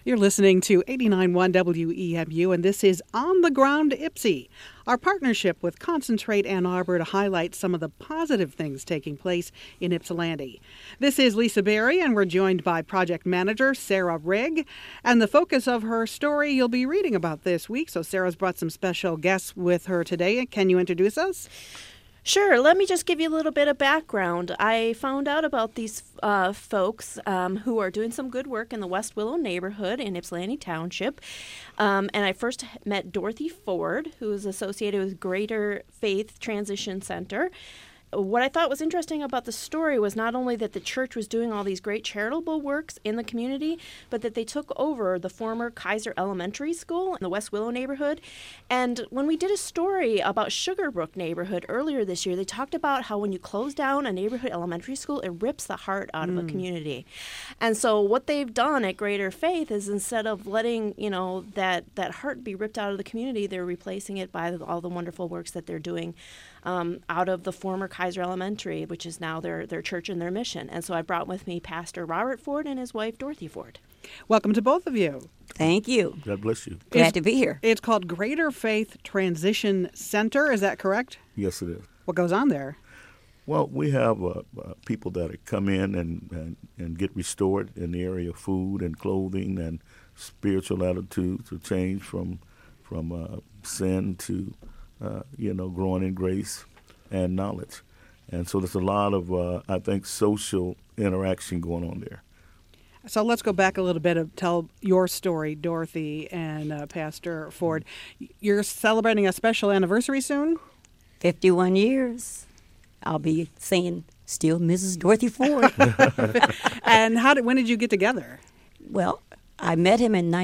You're listening to 89.1 WEMU, and this is On the Ground Ypsi, our partnership with Concentrate Ann Arbor to highlight some of the positive things taking place in Ypsilanti. This is Lisa Berry, and we're joined by project manager Sarah Rigg, and the focus of her story you'll be reading about this week. So Sarah's brought some special guests with her today. Can you introduce us? Sure. Let me just give you a little bit of background. I found out about these folks who are doing some good work in the West Willow neighborhood in Ypsilanti Township. And I first met Dorothy Ford, who is associated with Greater Faith Transition Center. What I thought was interesting about the story was not only that the church was doing all these great charitable works in the community, but that they took over the former Kaiser Elementary School in the West Willow neighborhood. And when we did a story about Sugarbrook neighborhood earlier this year, they talked about how when you close down a neighborhood elementary school, it rips the heart out of a community. And so what they've done at Greater Faith is instead of letting, that heart be ripped out of the community, they're replacing it by all the wonderful works that they're doing out of the former Kaiser Elementary, which is now their church and their mission. And so I brought with me Pastor Robert Ford and his wife, Dorothy Ford. Welcome to both of you. Thank you. God bless you. Glad to be here. It's called Greater Faith Transition Center. Is that correct? Yes, it is. What goes on there? Well, we have people that come in and get restored in the area of food and clothing and spiritual attitudes to change from sin to growing in grace and knowledge. And so there's a lot of, I think, social interaction going on there. So let's go back a little bit and tell your story, Dorothy and Pastor Ford. You're celebrating a special anniversary soon? 51 years. I'll be saying still Mrs. Dorothy Ford. And when did you get together? Well, I met him in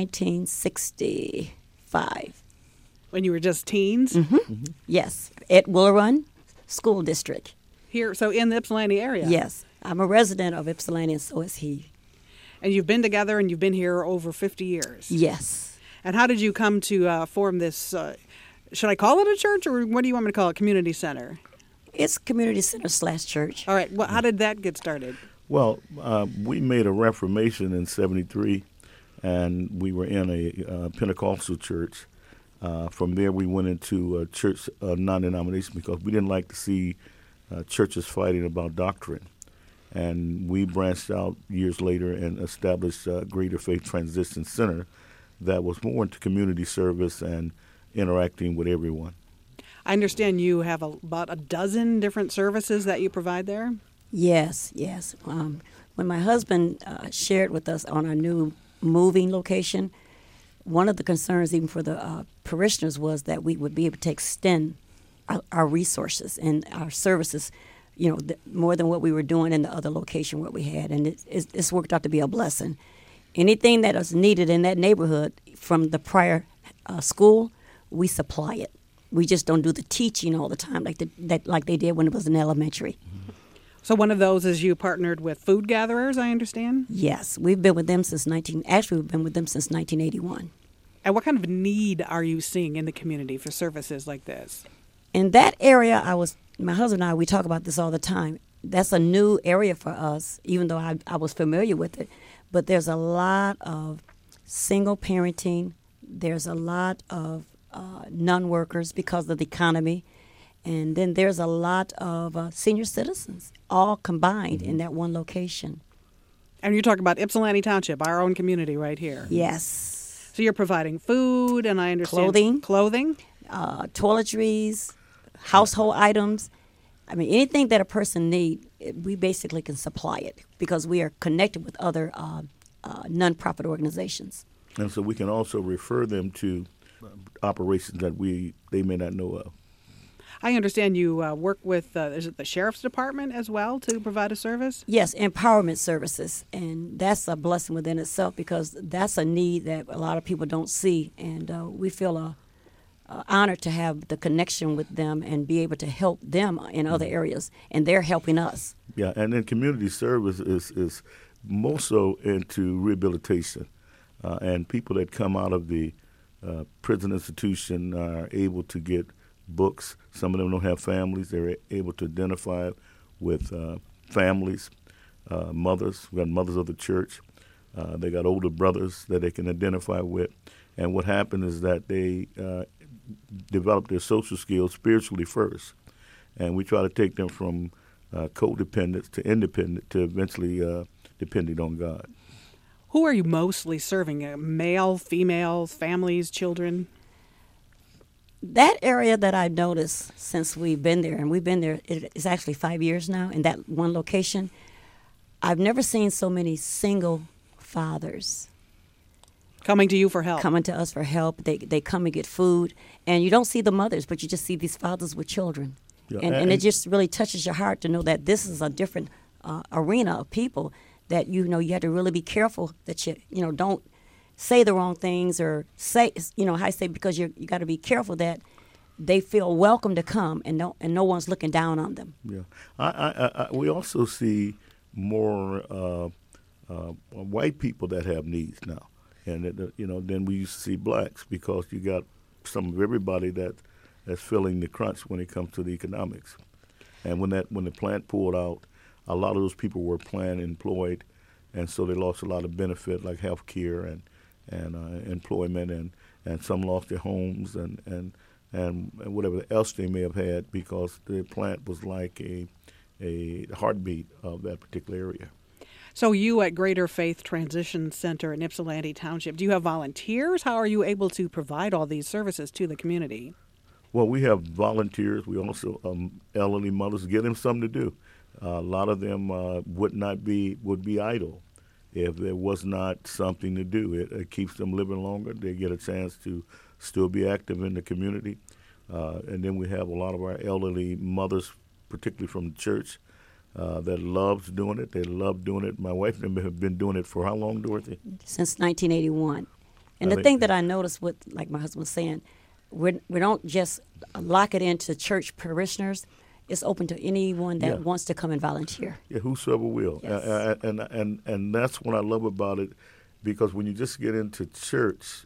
1965. When you were just teens? Mm-hmm. Mm-hmm. Yes, at Willow Run School District. Here, so in the Ypsilanti area? Yes. I'm a resident of Ypsilanti, and so is he. And you've been together, and you've been here over 50 years? Yes. And how did you come to form this, should I call it a church, or what do you want me to call it, community center? It's community center / church. All right. Well, how did that get started? Well, we made a reformation in 73, and we were in a Pentecostal church. From there, we went into a church non-denomination because we didn't like to see churches fighting about doctrine. And we branched out years later and established Greater Faith Transition Center that was more into community service and interacting with everyone. I understand you have about a dozen different services that you provide there? Yes. When my husband shared with us on our new moving location, one of the concerns even for the parishioners was that we would be able to extend our resources and our services, more than what we were doing in the other location what we had. And it's worked out to be a blessing. Anything that is needed in that neighborhood from the prior school, we supply it. We just don't do the teaching all the time like they did when it was in elementary. So one of those is you partnered with Food Gatherers, I understand? Yes, we've been with them since 1981. And what kind of need are you seeing in the community for services like this? In that area, my husband and I, we talk about this all the time. That's a new area for us, even though I was familiar with it. But there's a lot of single parenting. There's a lot of non-workers because of the economy. And then there's a lot of senior citizens, all combined in that one location. And you're talking about Ypsilanti Township, our own community right here. Yes. So you're providing food, and I understand clothing, toiletries, household items. I mean, anything that a person needs, we basically can supply it because we are connected with other nonprofit organizations. And so we can also refer them to operations that they may not know of. I understand you work with, is it the Sheriff's Department as well to provide a service? Yes, empowerment services. And that's a blessing within itself because that's a need that a lot of people don't see. And we feel honored to have the connection with them and be able to help them in other areas. And they're helping us. Yeah, and then community service is more so into rehabilitation. And people that come out of the prison institution are able to get books. Some of them don't have families. They're able to identify with families, mothers. We've got mothers of the church They got older brothers that they can identify with. And what happened is that they develop their social skills spiritually first. And we try to take them from codependence to independent to eventually depending on God. Who are you mostly serving? Male, female, families, children? That area that I've noticed since we've been there, and we've been there, it's actually 5 years now in that one location, I've never seen so many single fathers Coming to you for help. coming to us for help. They come and get food, and you don't see the mothers, but you just see these fathers with children. Yeah, And it just really touches your heart to know that this is a different arena of people that, you have to really be careful that you don't say the wrong things or say, I say, because you got to be careful that they feel welcome to come and no one's looking down on them. Yeah, we also see more white people that have needs now, and then we used to see blacks because you got some of everybody that's feeling the crunch when it comes to the economics. And when the plant pulled out, a lot of those people were plant employed, and so they lost a lot of benefit like health care and employment, and some lost their homes and whatever else they may have had because the plant was like a heartbeat of that particular area. So you at Greater Faith Transition Center in Ypsilanti Township, do you have volunteers? How are you able to provide all these services to the community? Well, we have volunteers. We also elderly mothers, give them something to do. A lot of them would be idle if there was not something to do. It keeps them living longer. They get a chance to still be active in the community. And then we have a lot of our elderly mothers, particularly from the church, that loves doing it. They love doing it. My wife and I have been doing it for how long, Dorothy? Since 1981. And the thing that I noticed with, like my husband was saying, we don't just lock it into church parishioners. It's open to anyone that wants to come and volunteer. Yeah, whosoever will. Yes. And that's what I love about it, because when you just get into church,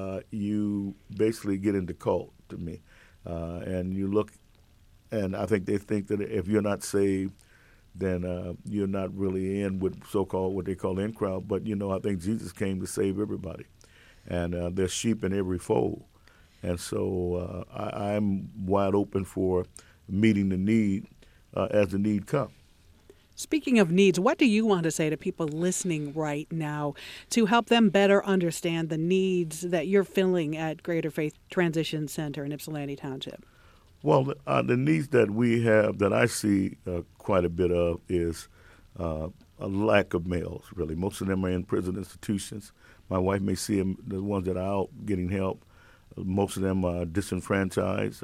you basically get into cult to me. And you look, and I think they think that if you're not saved, then you're not really in with so-called what they call in crowd. But, I think Jesus came to save everybody. And there's sheep in every fold. And so I'm wide open for meeting the need as the need comes. Speaking of needs, what do you want to say to people listening right now to help them better understand the needs that you're filling at Greater Faith Transition Center in Ypsilanti Township? Well, the needs that we have, that I see quite a bit of, is a lack of males, really. Most of them are in prison institutions. My wife may see them, the ones that are out getting help. Most of them are disenfranchised,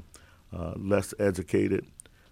less educated.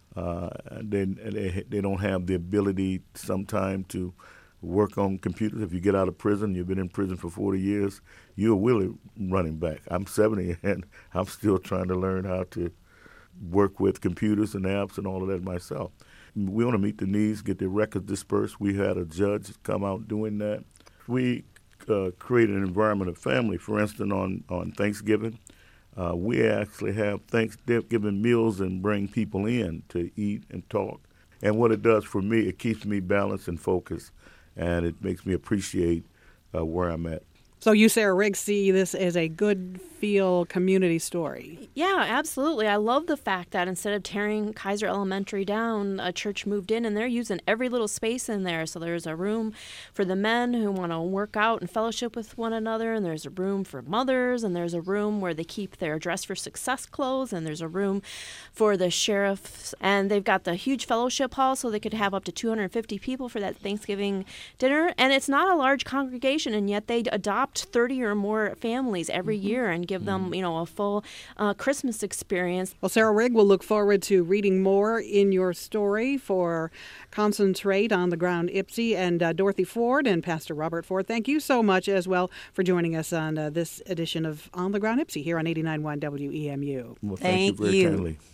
They don't have the ability sometimes to work on computers. If you get out of prison, you've been in prison for 40 years, you're really running back. I'm 70, and I'm still trying to learn how to work with computers and apps and all of that myself. We want to meet the needs, get the records dispersed. We had a judge come out doing that. We create an environment of family. For instance, on Thanksgiving, we actually have Thanksgiving meals and bring people in to eat and talk. And what it does for me, it keeps me balanced and focused, and it makes me appreciate where I'm at. So you, Sarah Riggs, see this as a good feel community story. Yeah, absolutely. I love the fact that instead of tearing Kaiser Elementary down, a church moved in and they're using every little space in there. So there's a room for the men who want to work out and fellowship with one another, and there's a room for mothers, and there's a room where they keep their Dress for Success clothes, and there's a room for the sheriffs, and they've got the huge fellowship hall so they could have up to 250 people for that Thanksgiving dinner. And it's not a large congregation, and yet they adopt 30 or more families every year and give them, a full Christmas experience. Well, Sarah Rigg will look forward to reading more in your story for Concentrate on the Ground Ypsi. And Dorothy Ford and Pastor Robert Ford, thank you so much as well for joining us on this edition of On the Ground Ypsi here on 89.1 WEMU. Well, thank you very kindly.